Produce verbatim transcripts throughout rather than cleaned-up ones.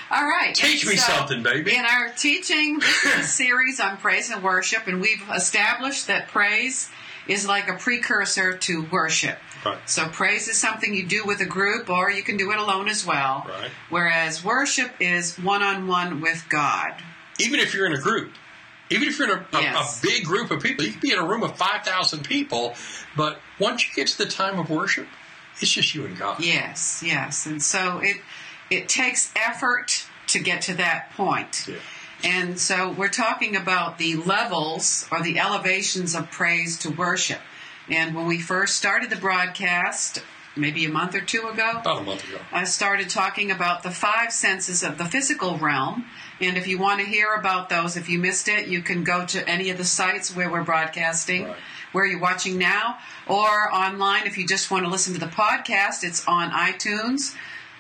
All right. Teach and me so, something, baby. In our teaching, this is a series on praise and worship, and we've established that praise is like a precursor to worship. Right. So praise is something you do with a group, or you can do it alone as well. Right. Whereas worship is one-on-one with God. Even if you're in a group. Even if you're in a, a, Yes. a big group of people. You can be in a room of five thousand people, but once you get to the time of worship, it's just you and God. Yes, yes. And so it it takes effort to get to that point. Yeah. And so we're talking about the levels or the elevations of praise to worship. And when we first started the broadcast, maybe a month or two ago, About a month ago. I started talking about the five senses of the physical realm. And if you want to hear about those, if you missed it, you can go to any of the sites where we're broadcasting, Right. where you're watching now, or online if you just want to listen to the podcast. It's on iTunes,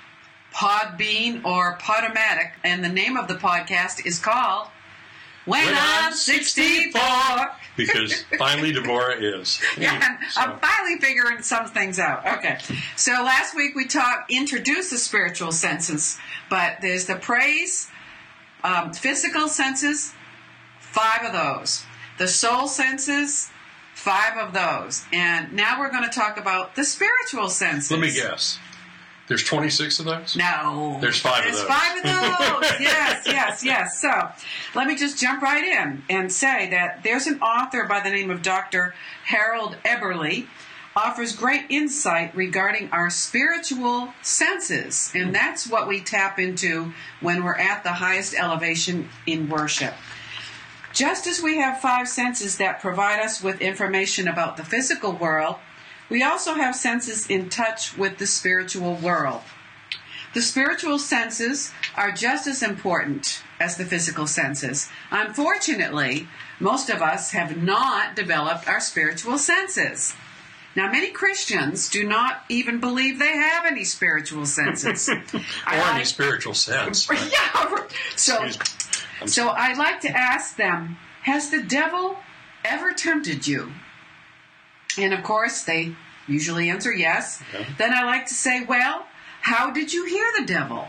Podbean, or Podomatic. And the name of the podcast is called When, When I'm I'm sixty-four. Because finally Deborah is. Yeah, Anyway, I'm, so- I'm finally figuring some things out. Okay. So last week we talked, introduced the spiritual senses, but there's the praise, um, physical senses, five of those. The soul senses, five of those. And now we're going to talk about the spiritual senses. Let me guess. There's twenty-six of those? No. There's five of There's those. five of those. Yes, yes, yes. So let me just jump right in and say that there's an author by the name of Doctor Harold Eberle, offers great insight regarding our spiritual senses. And that's what we tap into when we're at the highest elevation in worship. Just as we have five senses that provide us with information about the physical world, we also have senses in touch with the spiritual world. The spiritual senses are just as important as the physical senses. Unfortunately, most of us have not developed our spiritual senses. Now, many Christians do not even believe they have any spiritual senses. Or any spiritual sense. Yeah. So, Excuse me. I'm so I like to ask them, has the devil ever tempted you? And of course, they usually answer yes. Okay. Then I like to say, well, how did you hear the devil?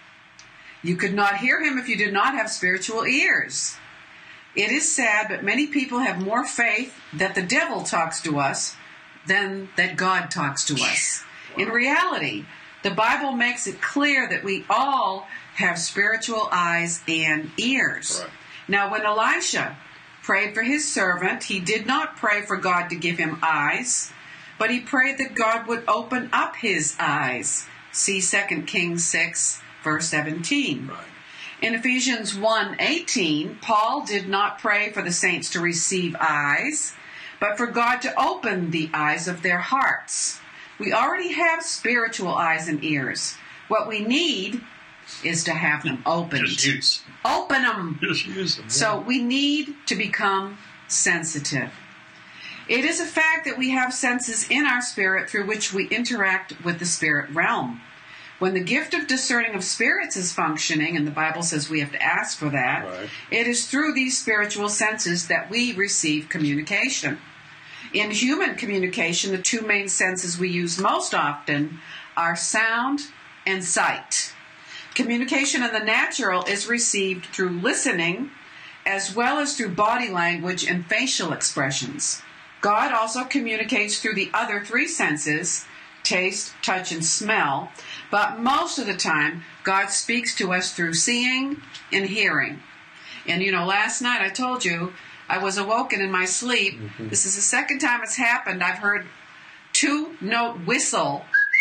You could not hear him if you did not have spiritual ears. It is sad, but many people have more faith that the devil talks to us than that God talks to us. In reality, the Bible makes it clear that we all have spiritual eyes and ears. Right. Now, when Elisha prayed for his servant, he did not pray for God to give him eyes, but he prayed that God would open up his eyes. See Second Kings six, verse seventeen. Right. In Ephesians one eighteen, Paul did not pray for the saints to receive eyes, but for God to open the eyes of their hearts. We already have spiritual eyes and ears. What we need is to have them opened. Just use. Open them. Just use them. So we need to become sensitive. It is a fact that we have senses in our spirit through which we interact with the spirit realm. When the gift of discerning of spirits is functioning, and the Bible says we have to ask for that, Right. it is through these spiritual senses that we receive communication. In human communication, the two main senses we use most often are sound and sight. Communication in the natural is received through listening, as well as through body language and facial expressions. God also communicates through the other three senses, taste, touch, and smell, but most of the time, God speaks to us through seeing and hearing. And you know, last night I told you, I was awoken in my sleep. Mm-hmm. This is the second time it's happened. I've heard two-note whistle,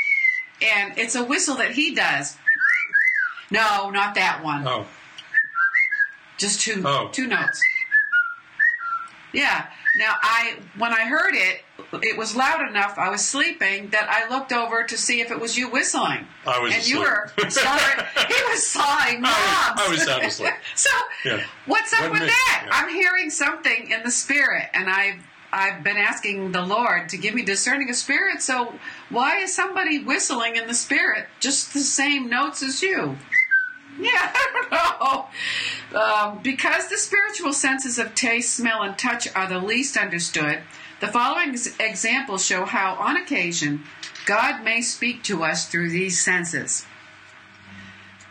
and it's a whistle that he does. No, not that one. Oh. Just two, Oh. two notes. Yeah. Now, I when I heard it, it was loud enough, I was sleeping, that I looked over to see if it was you whistling. I was And asleep. you were sawing, he was sawing knobs. I was- I was sound asleep. So, Yeah. what's up Wasn't with me. that? Yeah. I'm hearing something in the spirit, and I've, I've been asking the Lord to give me discerning of spirit, so why is somebody whistling in the spirit just the same notes as you? Yeah, I don't know. Um, because the spiritual senses of taste, smell, and touch are the least understood, the following ex- examples show how, on occasion, God may speak to us through these senses.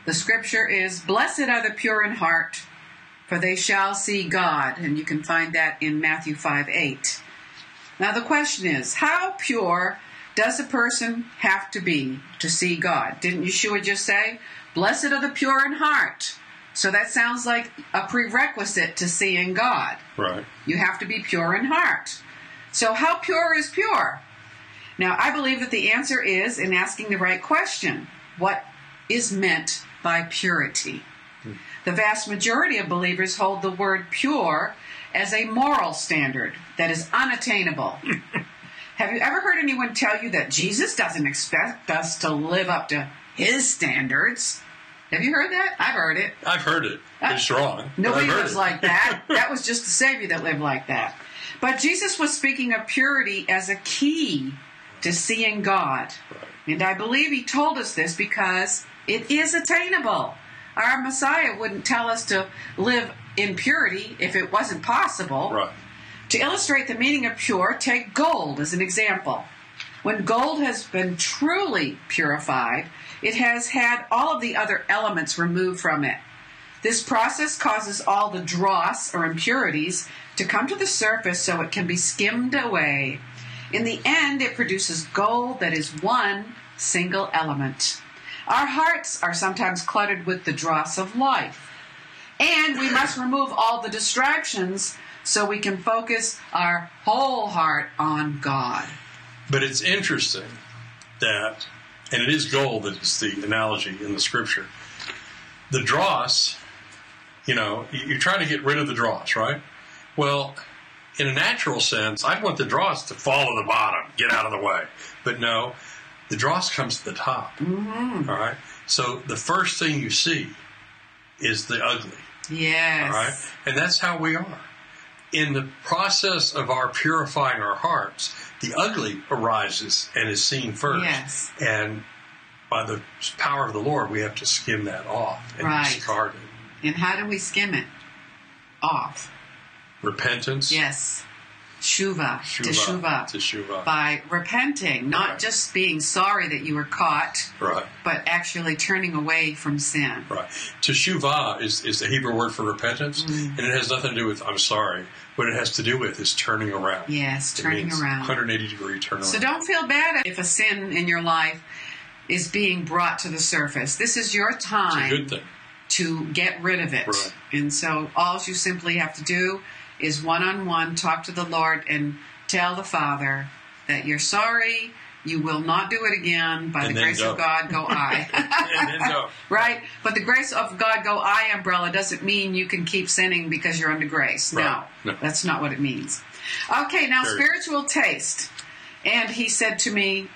The scripture is, "Blessed are the pure in heart, for they shall see God." And you can find that in Matthew five eight. Now the question is, how pure does a person have to be to see God? Didn't Yeshua just say, "Blessed are the pure in heart"? So that sounds like a prerequisite to seeing God. Right. You have to be pure in heart. So how pure is pure? Now, I believe that the answer is in asking the right question. What is meant by purity? Hmm. The vast majority of believers hold the word pure as a moral standard that is unattainable. Have you ever heard anyone tell you that Jesus doesn't expect us to live up to his standards? Have you heard that? I've heard it. I've heard it. It's wrong. Nobody lives it. like that. That was just the Savior that lived like that. But Jesus was speaking of purity as a key to seeing God. Right. And I believe he told us this because it is attainable. Our Messiah wouldn't tell us to live in purity if it wasn't possible. Right. To illustrate the meaning of pure, take gold as an example. When gold has been truly purified, it has had all of the other elements removed from it. This process causes all the dross or impurities to come to the surface so it can be skimmed away. In the end, it produces gold that is one single element. Our hearts are sometimes cluttered with the dross of life, and we must remove all the distractions so we can focus our whole heart on God. But it's interesting that, and it is gold that is the analogy in the scripture, the dross, you know, you're trying to get rid of the dross, right? Well, in a natural sense, I'd want the dross to fall to the bottom, get out of the way. But no, the dross comes to the top. Mm-hmm. All right? So the first thing you see is the ugly. Yes. All right? And that's how we are. In the process of our purifying our hearts, the ugly arises and is seen first. Yes. And by the power of the Lord, we have to skim that off and right. discard it. And how do we skim it off? Repentance. Yes. Shuva. Teshuva. Teshuva. Teshuva. By repenting, not right. just being sorry that you were caught, right. but actually turning away from sin. Right. Teshuva is, is the Hebrew word for repentance, mm. and it has nothing to do with I'm sorry. What it has to do with is turning around. Yes, it turning means around. one hundred eighty degree turnaround. So don't feel bad if a sin in your life is being brought to the surface. This is your time it's a good thing. to get rid of it. Right. And so all you simply have to do is one-on-one talk to the Lord and tell the Father that you're sorry, you will not do it again. By and the grace go. of God, go I. and then go. Right? But the grace of God, go I umbrella doesn't mean you can keep sinning because you're under grace. Right. No, no, that's not what it means. Okay, now Very spiritual taste. And he said to me,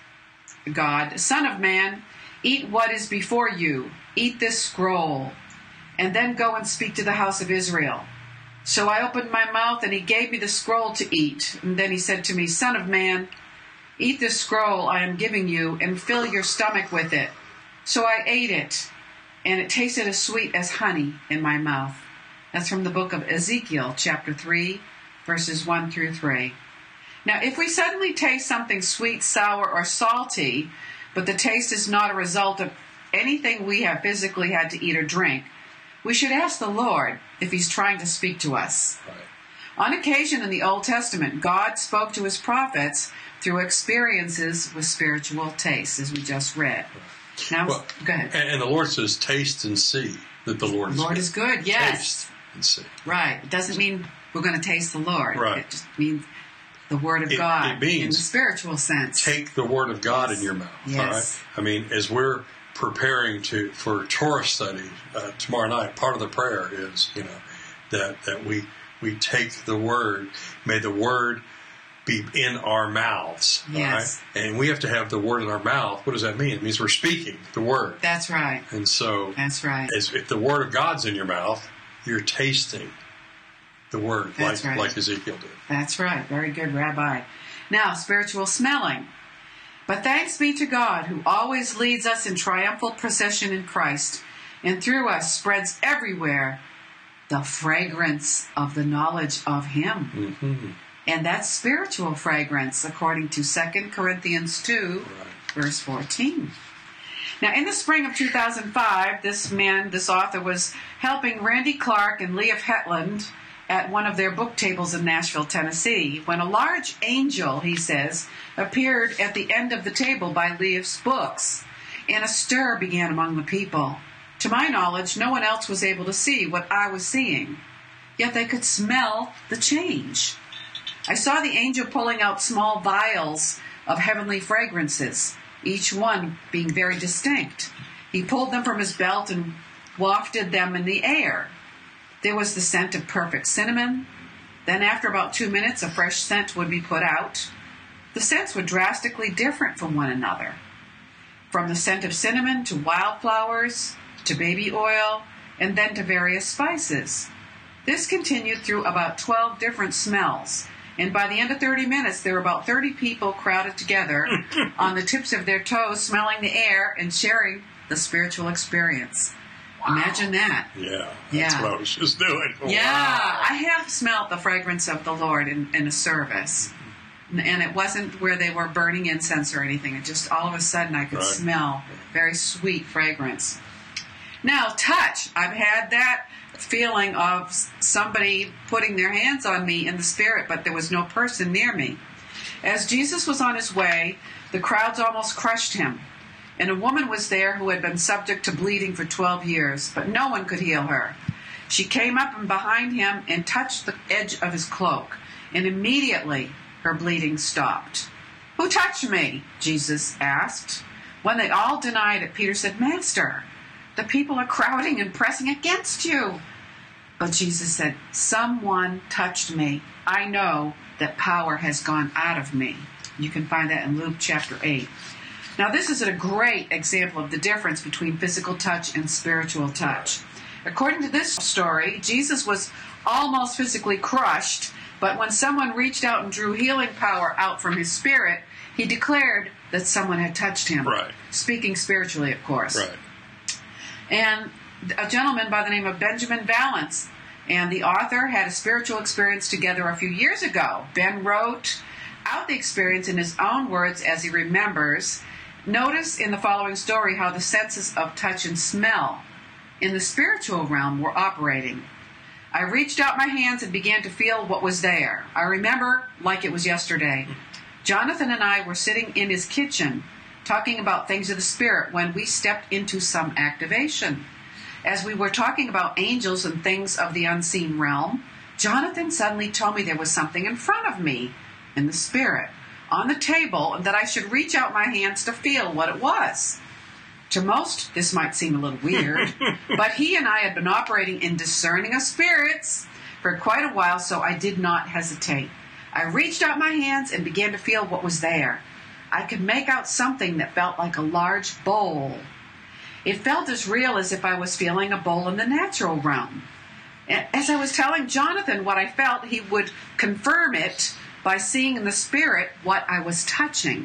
God, Son of man, eat what is before you. Eat this scroll. And then go and speak to the house of Israel. So I opened my mouth, and he gave me the scroll to eat. And then he said to me, Son of man, eat this scroll I am giving you, and fill your stomach with it. So I ate it, and it tasted as sweet as honey in my mouth. That's from the book of Ezekiel, chapter three, verses one through three. Now, if we suddenly taste something sweet, sour, or salty, but the taste is not a result of anything we have physically had to eat or drink, we should ask the Lord if he's trying to speak to us. Right. On occasion in the Old Testament, God spoke to his prophets through experiences with spiritual tastes, as we just read. Now, well, go ahead. And, and the Lord says, taste and see that the Lord is Lord good. is good, yes. Taste and see. Right. It doesn't mean we're going to taste the Lord. Right. It just means the Word of it, God it means in the spiritual sense. Take the Word of God yes. in your mouth. Yes. All right? I mean, as we're preparing to for Torah study uh, tomorrow night, part of the prayer is, you know, that that we we take the Word. May the Word be in our mouths. Yes. Right? And we have to have the Word in our mouth. What does that mean? It means we're speaking the Word. That's right. And so, that's right. As, if the Word of God's in your mouth, you're tasting the Word, that's like right. like Ezekiel did. That's right. Very good, Rabbi. Now, spiritual smelling. But thanks be to God, who always leads us in triumphal procession in Christ, and through us spreads everywhere the fragrance of the knowledge of Him. Mm-hmm. And that's spiritual fragrance, according to Second Corinthians two, right. verse fourteen. Now, in the spring of two thousand five, this man, this author, was helping Randy Clark and Leah Hetland at one of their book tables in Nashville, Tennessee, when a large angel, he says, appeared at the end of the table by Leah's books, and a stir began among the people. To my knowledge, no one else was able to see what I was seeing, yet they could smell the change. I saw the angel pulling out small vials of heavenly fragrances, each one being very distinct. He pulled them from his belt and wafted them in the air. There was the scent of perfect cinnamon. Then after about two minutes, a fresh scent would be put out. The scents were drastically different from one another. From the scent of cinnamon to wildflowers, to baby oil, and then to various spices. This continued through about twelve different smells. And by the end of thirty minutes, there were about thirty people crowded together on the tips of their toes, smelling the air and sharing the spiritual experience. Wow. Imagine that. Yeah, that's yeah. what I was just doing. Yeah, wow. I have smelled the fragrance of the Lord in, in a service. And it wasn't where they were burning incense or anything. It just, all of a sudden, I could right. smell very sweet fragrance. Now, touch. I've had that feeling of somebody putting their hands on me in the spirit, but there was no person near me. As Jesus was on his way, the crowds almost crushed him. And a woman was there who had been subject to bleeding for twelve years, but no one could heal her. She came up and behind him and touched the edge of his cloak, and immediately her bleeding stopped. "Who touched me?" Jesus asked. When they all denied it, Peter said, "Master, the people are crowding and pressing against you." But Jesus said, "Someone touched me. I know that power has gone out of me." You can find that in Luke chapter eight. Now, this is a great example of the difference between physical touch and spiritual touch. According to this story, Jesus was almost physically crushed, but when someone reached out and drew healing power out from his spirit, he declared that someone had touched him. Right. Speaking spiritually, of course. Right. And a gentleman by the name of Benjamin Valance and the author had a spiritual experience together a few years ago. Ben wrote out the experience in his own words as he remembers. Notice in the following story how the senses of touch and smell in the spiritual realm were operating. "I reached out my hands and began to feel what was there. I remember like it was yesterday. Jonathan and I were sitting in his kitchen talking about things of the Spirit when we stepped into some activation. As we were talking about angels and things of the unseen realm, Jonathan suddenly told me there was something in front of me in the Spirit on the table and that I should reach out my hands to feel what it was. To most, this might seem a little weird, but he and I had been operating in discerning of spirits for quite a while, so I did not hesitate. I reached out my hands and began to feel what was there. I could make out something that felt like a large bowl. It felt as real as if I was feeling a bowl in the natural realm. As I was telling Jonathan what I felt, he would confirm it by seeing in the spirit what I was touching.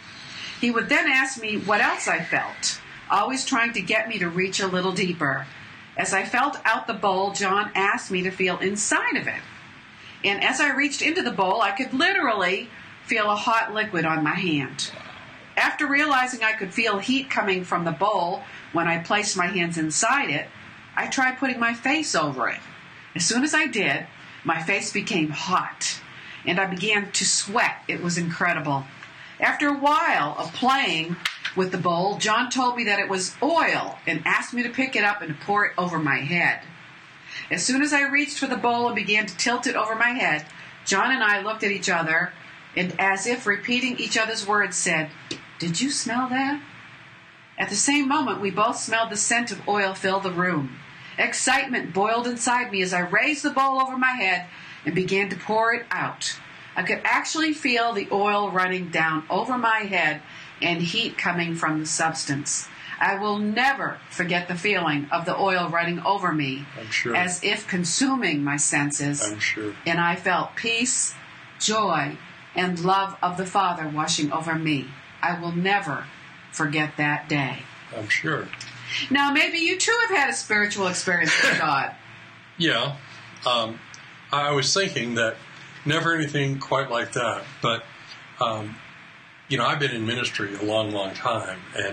He would then ask me what else I felt, always trying to get me to reach a little deeper. As I felt out the bowl, John asked me to feel inside of it. And as I reached into the bowl, I could literally feel a hot liquid on my hand. After realizing I could feel heat coming from the bowl when I placed my hands inside it, I tried putting my face over it. As soon as I did, my face became hot, and I began to sweat. It was incredible. After a while of playing with the bowl, John told me that it was oil and asked me to pick it up and to pour it over my head. As soon as I reached for the bowl and began to tilt it over my head, John and I looked at each other and, as if repeating each other's words, said, "Did you smell that?" At the same moment, we both smelled the scent of oil fill the room. Excitement boiled inside me as I raised the bowl over my head and began to pour it out. I could actually feel the oil running down over my head and heat coming from the substance. I will never forget the feeling of the oil running over me, I'm sure. as if consuming my senses. I'm sure. And I felt peace, joy, and love of the Father washing over me. I will never forget that day. I'm sure. Now, maybe you too have had a spiritual experience with God. Yeah. Um, I was thinking that never anything quite like that. But, um, you know, I've been in ministry a long, long time. And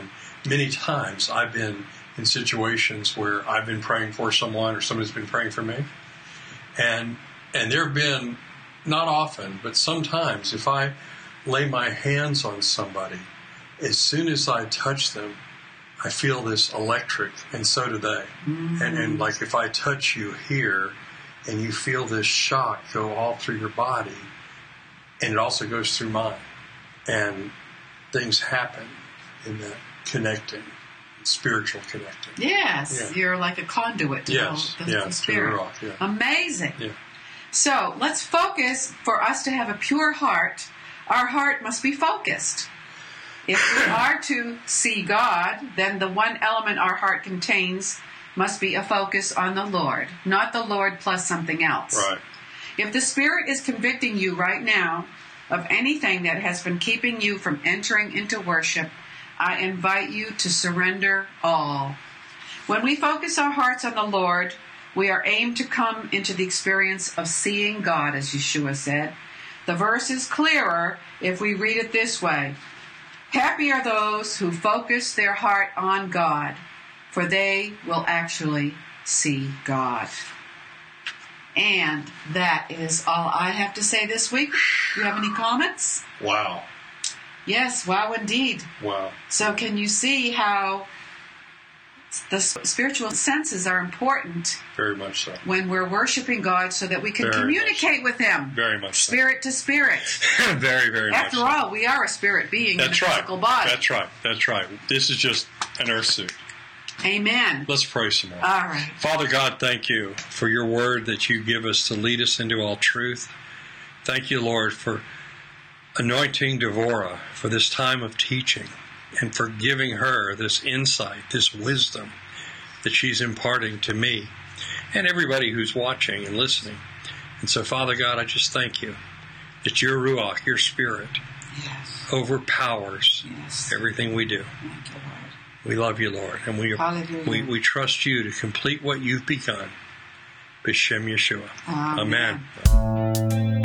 many times I've been in situations where I've been praying for someone or somebody's been praying for me. And and there have been, not often, but sometimes, if I lay my hands on somebody, as soon as I touch them, I feel this electric, and so do they. Mm-hmm. And, and like if I touch you here, and you feel this shock go all through your body, and it also goes through mine. And things happen in that connecting, spiritual connecting. Yes, yeah. You're like a conduit to yes. the, the, yeah, the Spirit. To the rock, yeah. Amazing. Yeah. So let's focus. For us to have a pure heart, our heart must be focused. If we are to see God, then the one element our heart contains must be a focus on the Lord, not the Lord plus something else. Right. If the Spirit is convicting you right now of anything that has been keeping you from entering into worship, I invite you to surrender all. When we focus our hearts on the Lord, we are aimed to come into the experience of seeing God, as Yeshua said. The verse is clearer if we read it this way. Happy are those who focus their heart on God, for they will actually see God. And that is all I have to say this week. Do you have any comments? Wow. Yes, wow indeed. Wow. So can you see how the spiritual senses are important? Very much so. When we're worshiping God, so that we can very communicate with Him. Very much so. Spirit to spirit. very, very After much all, so. we are a spirit being That's in a right. physical body. That's right. That's right. This is just an earth suit. Amen. Let's pray some more. All right. Father God, thank you for your word that you give us to lead us into all truth. Thank you, Lord, for anointing Devorah for this time of teaching and for giving her this insight, this wisdom that she's imparting to me and everybody who's watching and listening. And so, Father God, I just thank you that your Ruach, your Spirit, yes. overpowers yes. everything we do. Thank you, Lord. We love you, Lord, and we, we we trust you to complete what you've begun. B'Shem Yeshua. Amen. Amen.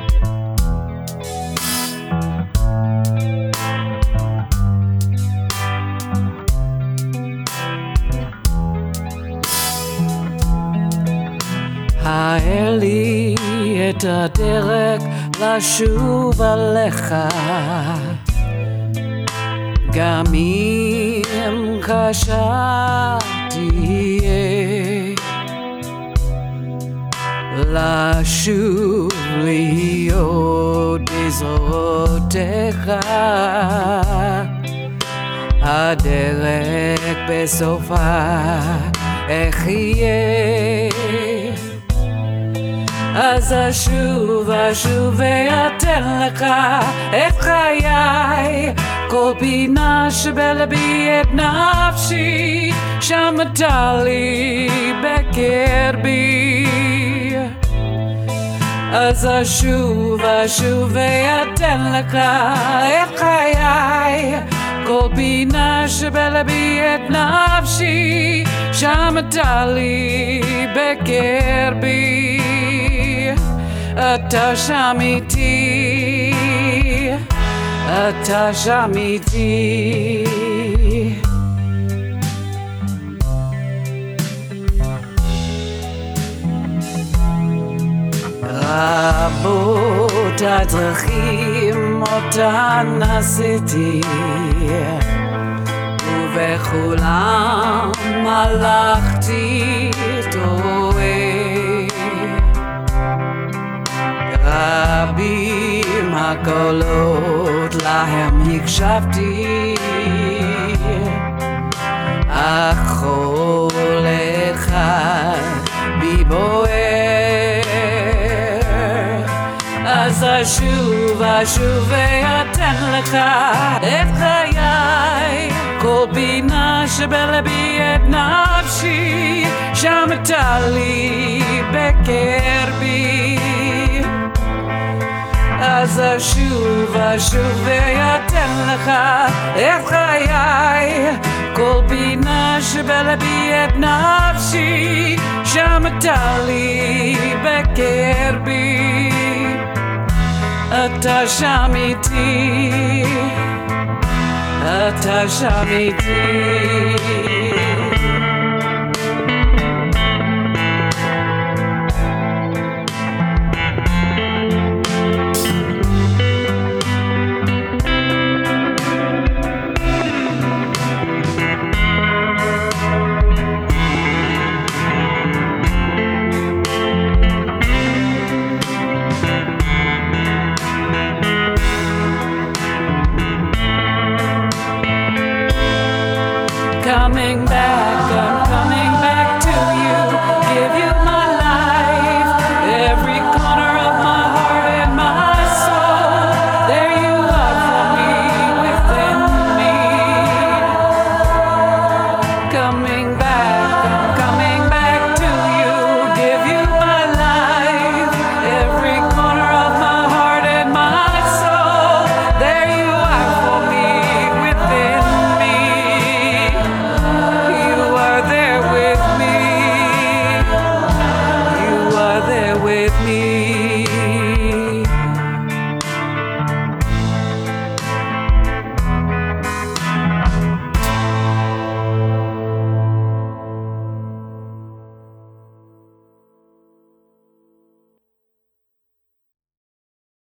האר לי את הדרך לשוב עליך, גם אם קשה תהיה, לשוב להיות בזרועותיך, הדרך בסופה אחיה. אז אשוב אשוב ואתן לך את חיי, כל פינה שבלבי את נפשי, שם אתה לי בקרבי. אז אשוב אשוב ואתן לך את חיי, כל פינה שבלבי את נפשי, שם אתה לי בקרבי. אתה שם איתי, אתה שם איתי. רבות הדרכים אותן עשיתי, ובכולם הלכתי טועה. רבים הקולות להם הקשבתי, אך כל אחד בי בוער. אז אשוב אשוב ואתן לך את חיי, כל פינה שבלבי את נפשי, שם אתה לי בקרבי. אז אשוב אשוב ואתן לך את חיי, כל פינה שבלבי את נפשי, שם אתה לי בקרבי. אתה שם איתי, אתה שם איתי. Coming back, I'm coming back to you. Give you my life, every corner of my heart and my soul. There you are for me, within me. Coming back, I'm coming back to you. Give you my life, every corner of my heart and my soul. There you are for me, within me. You are there with me. You are there with me.